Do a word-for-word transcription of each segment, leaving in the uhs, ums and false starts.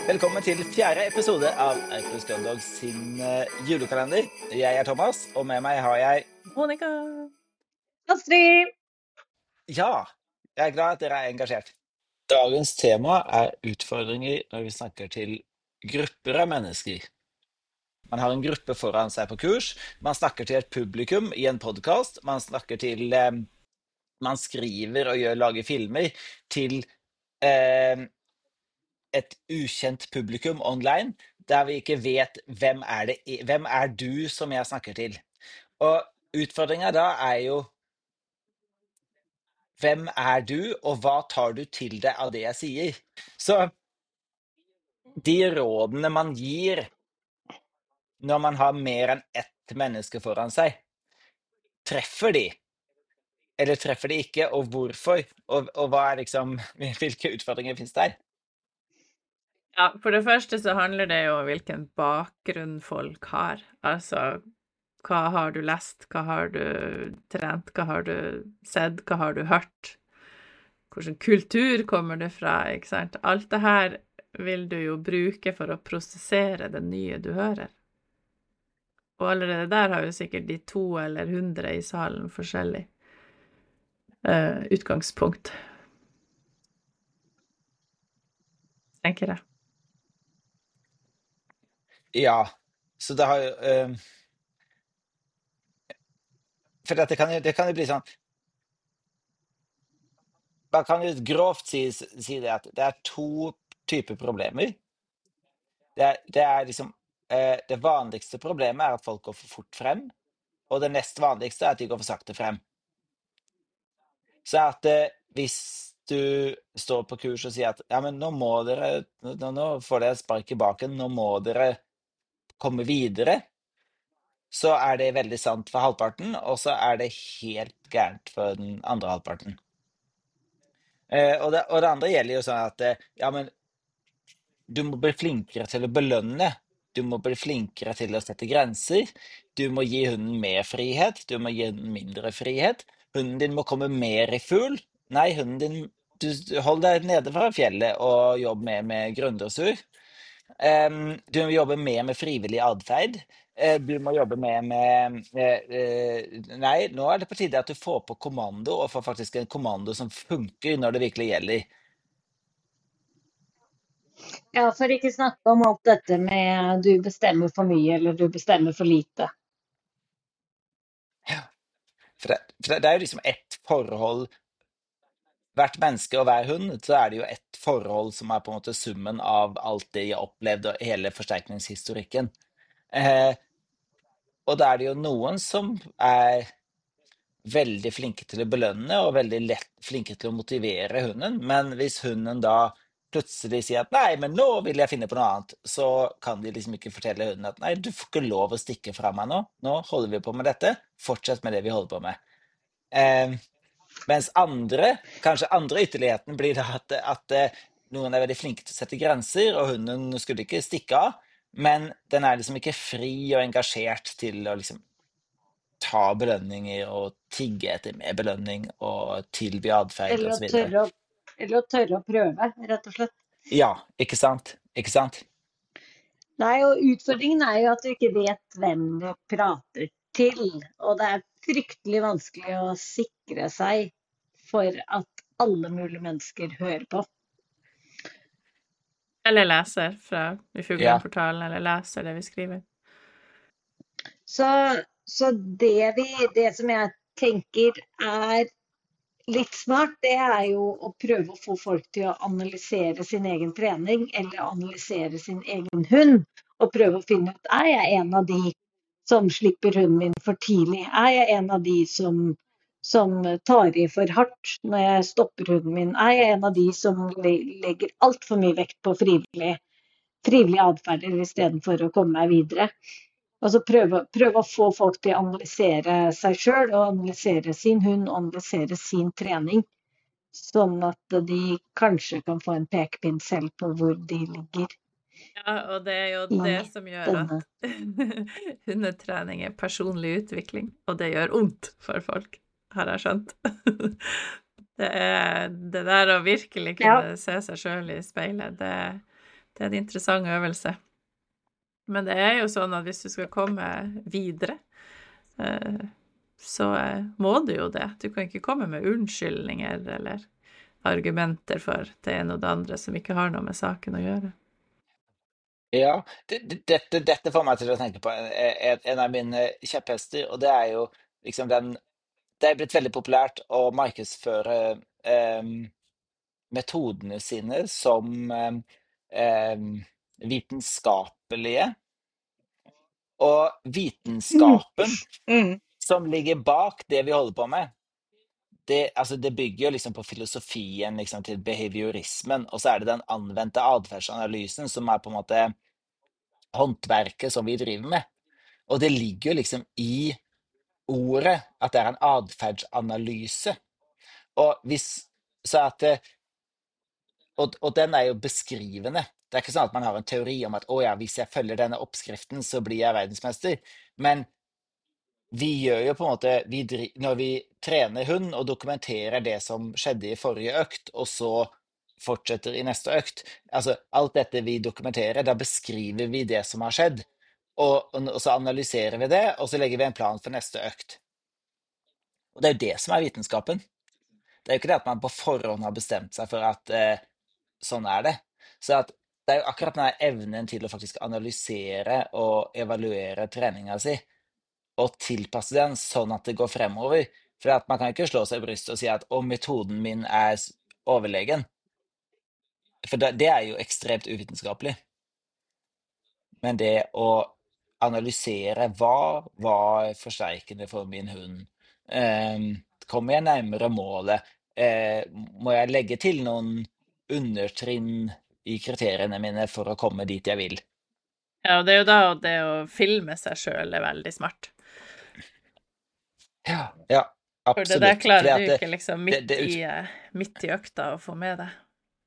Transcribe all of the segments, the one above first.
Velkommen til fjerde episode av Aukrust Gunndog sin uh, julekalender. Jeg er Thomas, og med meg har jeg... Monica! Astrid! Ja, jeg er glad at dere er engasjert. Dagens tema er utfordringer når vi snakker til grupper av mennesker. Man har en gruppe foran seg på kurs, man snakker til et publikum i en podcast, man snakker til... Um, man skriver og gjør, lager filmer til... Um, et ukjent publikum online, der vi ikke vet hvem er, det, hvem er du som jeg snakker til. Og utfordringen da er jo, hvem er du, og hva tar du til deg av det jeg sier? Så de rådene man gir når man har mer enn ett menneske foran seg, treffer de? Eller treffer de ikke, og hvorfor? Og, og hva er liksom, hvilke utfordringer finnes der? Ja, for det første så handler det jo om hvilken bakgrunn folk har. Altså, hva har du lest, hva har du trent, hva har du sett, hva har du hørt? Hvilken kultur kommer du fra, ikke sant? Alt det her vil du jo bruke for å prosessere det nye du hører. Og allerede der har jo sikkert de to eller hundre i salen forskjellig uh, utgangspunkt. Tenker jeg. Ja, så det har jo... Uh, for det kan, jo, det kan jo bli sånn... Man kan jo grovt si, si det at det er to typer problemer. Det er, det er liksom... Uh, det vanligste problemet er at folk går for fort frem, og det nest vanligste er at de går for sakte frem. Så at uh, hvis du står på kurs og sier at ja, men nå må dere... Nå, nå får dere spark i baken, nå må dere komme videre, så er det veldig sant for halvparten, og så er det helt gærent for den andre halvparten. Eh, og, det, og det andre gjelder jo sånn at eh, ja, men du må bli flinkere til å belønne. Du må bli flinkere til å sette grenser. Du må gi hunden mer frihet. Du må gi hunden mindre frihet. Hunden din må komme mer i fugl. Nei, hunden din, du hold deg nede fra fjellet og jobb mer med grunndressur. Um, du må jobbe mer med frivillig adferd. Uh, du må jobbe mer med uh, uh, Nei, nå er det på tide at du får på kommando, og får faktisk en kommando som funker når det virkelig gjelder. Ja, for ikke snakke om alt dette med du bestemmer for mye, eller du bestemmer for lite. Ja, for det, for det, det er jo liksom ett forhold. Hvert menneske og hver hund, så er det jo ett forhold som er på en måte summen av alt det jeg opplevde og hele forsterkningshistorikken. Eh, og da er det jo noen som er veldig flinke til å belønne og veldig lett flinke til å motivere hunden, men hvis hunden da plutselig sier at nei, men nå vil jeg finne på noe annet, så kan de liksom ikke fortelle hunden at nei, du får ikke lov å stikke fra meg nå, nå holder vi på med dette, fortsett med det vi holder på med. Eh, mens andre, kanskje andre ytterligheten blir da at, at eh, noen er veldig flinke til å sette grenser, og hunden skulle ikke stikke av, men den er liksom ikke fri og engasjert til å liksom ta belønninger og tigge etter mer belønning og tilby adferd og Eller så å videre. tørre å, eller å tørre å prøve, rett og slett. Ja, ikke sant? Ikke sant? Nei, og utfordringen er jo at du ikke vet hvem du prater til, og det er fryktelig vanskelig å sikre seg for at alle mulige mennesker hører på. Eller leser fra i Ja. Fugleportalen, eller leser det vi skriver. Så, så det, vi, det som jeg tenker er litt smart, det er jo å prøve å få folk til å analysere sin egen trening, eller analysere sin egen hund, og prøve å finne ut, er jeg en av de som slipper hunden min for tidlig? Er jeg en av de som, som tar i for hardt når jeg stopper hunden min? Er jeg en av de som le- legger alt for mye vekt på frivillig, frivillig adferder i stedet for å komme meg videre? Altså prøve, prøve å få folk til å analysere seg selv, og analysere sin hund, og analysere sin trening, sånn at de kanskje kan få en pekepinn selv på hvor de ligger Ja, og det er jo i det som gjør denne. at hundetrening er personlig utvikling, og det gjør ondt for folk, har jeg skjønt. Det er det der å virkelig Ja, kunne se seg selv i speilet, det, det er en interessant øvelse. Men det er jo sånn at hvis du skal komme videre, eh, så eh, må du jo det. Du kan ikke komme med unnskyldninger eller argumenter for det ene og det andre som ikke har noe med saken å gjøre. Ja, det, det, dette, dette får meg til å tenke på en, en, en av mine kjepphester, og det er jo liksom den Det er blitt veldig populært å markedsføre em, metodene sine som em, em, vitenskapelige, og vitenskapen Mm. som ligger bak det vi holder på med, det, altså det bygger jo liksom på filosofien liksom til behaviorismen, og så er det den anvendte atferdsanalysen som er på en måte håndverket som vi driver med. Og det ligger jo liksom i ordet at det er en atferdsanalyse. Og, hvis, så at, det- og, og den er jo beskrivende. Det er ikke sånn at man har en teori om at å ja, hvis jeg følger denne oppskriften, så blir jeg verdensmester. Men vi gjør jo på en måte vi, dri- Når vi trener hund og dokumenterer det som skjedde i forrige økt, og så fortsetter i neste økt, altså alt dette vi dokumenterer, da beskriver vi det som har skjedd, og, og, og så analyserer vi det, og så legger vi en plan for neste økt. Og det er jo det som er vitenskapen. Det er jo ikke det at man på forhånd har bestemt seg for at eh, sånn er det. Så at det er jo akkurat den her evnen til å faktisk analysere og evaluere treninga si, og tilpasse den sånn at det går fremover. For at man kan ikke slå seg i brystet og si at å, metoden min er s- overlegen. For det, det er jo ekstremt uvitenskapelig. Men det å analysere hva var forsterkende for min hund, eh, kommer jeg nærmere målet, eh, må jeg legge til noen undertrinn i kriteriene mine for å komme dit jeg vil. Ja, og det er jo da det å filme seg selv er veldig smart. Ja, ja, For det der absolutt. klarer Fordi du at det, ikke liksom det, midt det, i, eh, midt i økta å få med deg.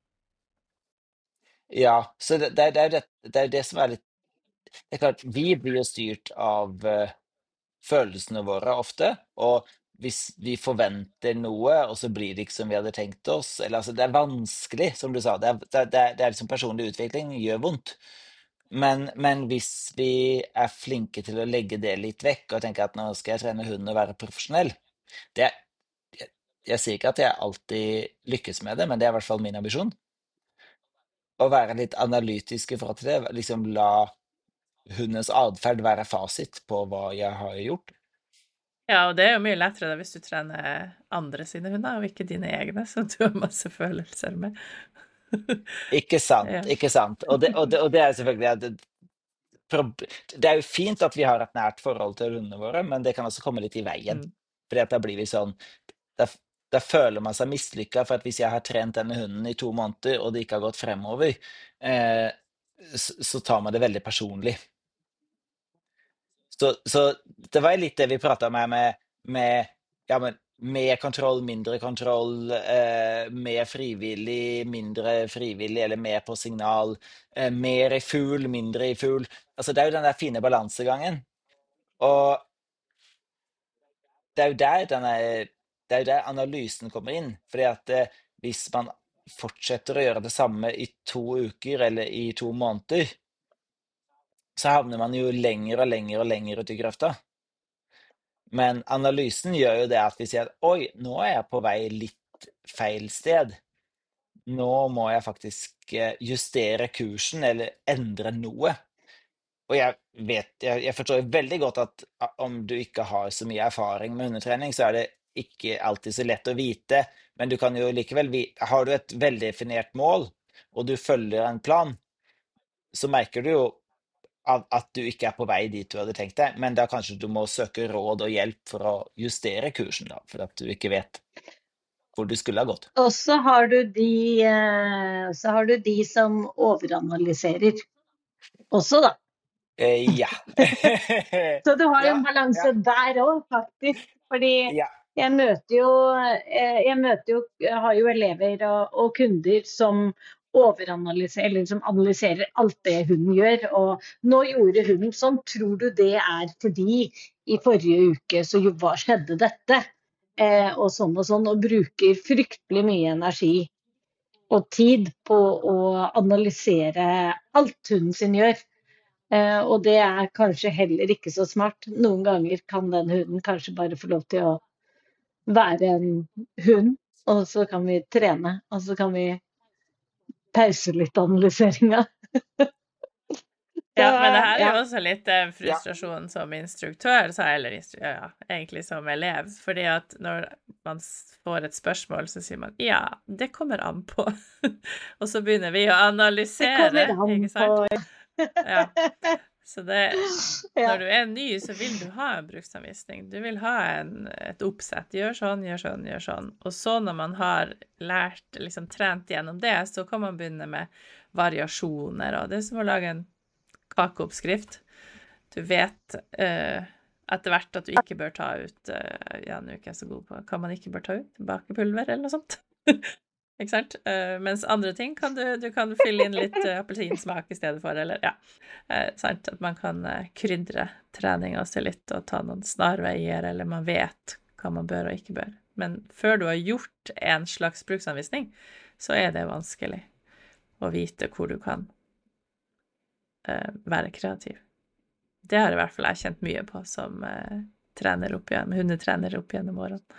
ja, så det, det, er- det, er jo det, det er jo det som er litt Det er klart, vi blir jo styrt av eh, følelsene våre ofte, og hvis vi forventer noe, og så blir det ikke som vi hadde tenkt oss, eller altså, det er vanskelig, som du sa, det er, det er, det er det er liksom personlig utvikling, gjør vondt. Men, men hvis vi er flinke til å legge det litt vekk, og tenke at nå skal jeg trene hunden og være profesjonell, det er, jeg, jeg sier ikke at jeg alltid lykkes med det, men det er i hvert fall min ambisjon. Å være litt analytisk i forhold til det, liksom la hundens atferd være fasit på hva jeg har gjort. Ja, og det er jo mye lettere da hvis du trener andre sine hunder, og ikke dine egne, som du har masse følelser med. Ikke sant, Ja. ikke sant. Og det, og det, og det er selvfølgelig at det, prob- det er jo fint at vi har et nært forhold til hundene våre, men det kan også komme litt i veien. Mm. Fordi at da blir vi sånn, da, da føler man seg mislykka, for at hvis jeg har trent denne hunden i to måneder, og det ikke har gått fremover, eh, så, så tar man det veldig personlig. Så, så det var litt det vi prata med, med, med ja, men mer kontroll, mindre kontroll, eh, mer frivillig, mindre frivillig, eller mer på signal, eh, mer i fugl, mindre i fugl. Altså, det er jo den der fine balansegangen. Og det er jo der denne, det er jo der analysen kommer inn. Fordi at eh, hvis man fortsetter å gjøre det samme i to uker eller i to måneder, så havner man jo lenger og lenger og lenger ut i grøfta. Men analysen gjør jo det at vi sier at oi, nå er jeg på vei litt feil sted. Nå må jeg faktisk eh, justere kursen eller endre noe. Og jeg vet, jeg, jeg forstår veldig godt at ah, om du ikke har så mye erfaring med hundetrening, så er det ikke alltid så lett å vite, men du kan jo likevel vite, har du et veldefinert mål, og du følger en plan, så merker du jo av at du ikke er på vei dit du hadde tenkt deg, men da kanskje du må søke råd og hjelp for å justere kursen, da, for at du ikke vet hvor du skulle ha gått. Og så har du de, eh, så har du de som overanalyserer også, da. Eh, ja. Så du har Ja, en balanse ja, der òg, faktisk. Fordi ja. jeg møter jo eh, Jeg møter jo, jeg har jo elever og, og kunder som overanalyserer, eller som analyserer alt det hunden gjør. Og nå gjorde hunden sånn. Tror du det er fordi i forrige uke så jo, hva skjedde dette? Eh, og sånn og sånn, og bruker fryktelig mye energi og tid på å analysere alt hunden sin gjør. Eh, og det er kanskje heller ikke så smart. Noen ganger kan den hunden kanskje bare få lov til å være en hund, og så kan vi trene, og så kan vi pause litt analyseringa. Ja, men det her er ja. jo også litt eh, frustrasjon som instruktør, så, eller instru ja, egentlig som elev. Fordi at når man s- får et spørsmål, så sier man ja, det kommer an på. Og så begynner vi å Det analysere, kommer an ikke på sant? Ja. Så det, ja. når du er ny, så vil du ha en bruksanvisning. Du vil ha en, et oppsett. Gjør sånn, gjør sånn, gjør sånn. Og så når man har lært, liksom trent gjennom det, så kan man begynne med variasjoner. Og det er som å lage en kakeoppskrift. Du vet eh, etter hvert at du ikke bør ta ut eh, ja, nå er ikke jeg så god på hva man ikke bør ta ut. Bakepulver eller noe sånt. Ikke sant? Eh, mens andre ting kan du, du kan fylle inn litt eh, appelsinsmak i stedet for, eller ja. Eh, sant? At man kan eh, krydre treninga si litt og ta noen snarveier, eller man vet hva man bør og ikke bør. Men før du har gjort en slags bruksanvisning, så er det vanskelig å vite hvor du kan eh, være kreativ. Det har i hvert fall jeg kjent mye på som eh, trener opp igjen, hundetrener opp gjennom årene.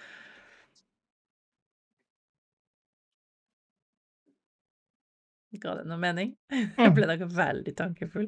Ga det noe mening? Jeg ble nok veldig tankefull.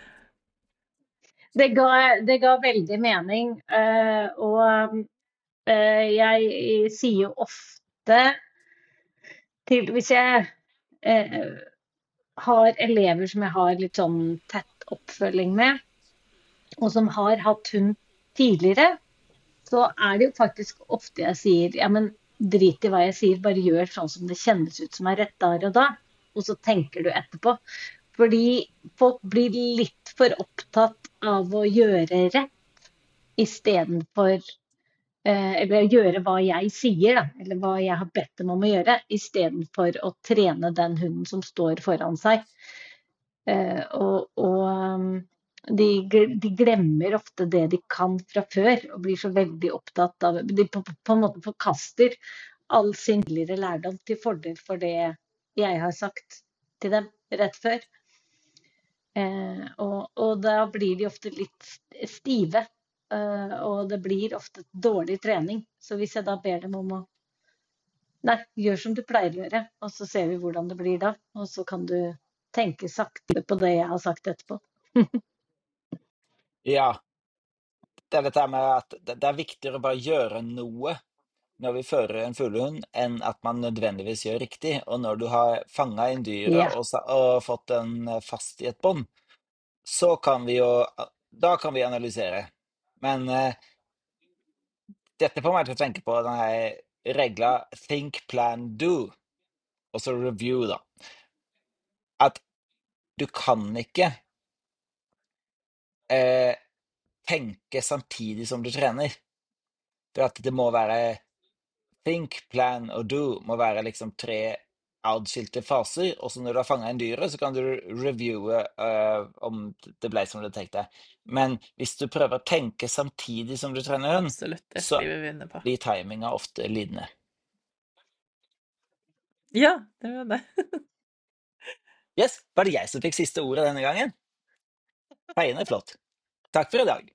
Det ga, det ga veldig mening, eh, og eh, jeg sier jo ofte til, hvis jeg eh, har elever som jeg har litt sånn tett oppfølging med, og som har hatt hund tidligere, så er det jo faktisk ofte jeg sier, ja, men drit i hva jeg sier, bare gjør sånn som det kjennes ut som er rett der og da, og så tenker du etterpå. Fordi folk blir litt for opptatt av å gjøre rett, i stedet for, eh, eller gjøre hva jeg sier, da, eller hva jeg har bedt dem om å gjøre, i stedet for å trene den hunden som står foran seg. Eh, og, og um, de, gl- de glemmer ofte det de kan fra før, og blir så veldig opptatt av, de på, på en måte forkaster all sin tidligere lærdom til fordel for det jeg har sagt til dem rett før. Eh, og, og da blir de ofte litt stive, eh, og det blir ofte dårlig trening. Så hvis jeg da ber dem om å, nei, gjør som du pleier å gjøre, og så ser vi hvordan det blir da, og så kan du tenke sakte på det jeg har sagt etterpå. Ja, det er dette her med at det det er viktigere å bare gjøre noe når vi fører en fuglehund, enn at man nødvendigvis gjør riktig. Og når du har fanga inn dyret Ja, og, sa- og fått den fast i et bånd, så kan vi jo Da kan vi analysere. Men eh, dette får meg til å tenke på den her regla think, plan, do, og så review, da. At du kan ikke eh, tenke samtidig som du trener. For at det må være think, plan og do må være liksom tre adskilte faser. Og så når du har fanga inn dyret, så kan du reviewe eh, om det ble som du tenkte. Men hvis du prøver å tenke samtidig som du trener hund, Absolutt, det så skriver vi under på. blir timinga ofte lidende. Ja, det var det. Yes, var det jeg som fikk siste ordet denne gangen? Feiende flott. Takk for i dag.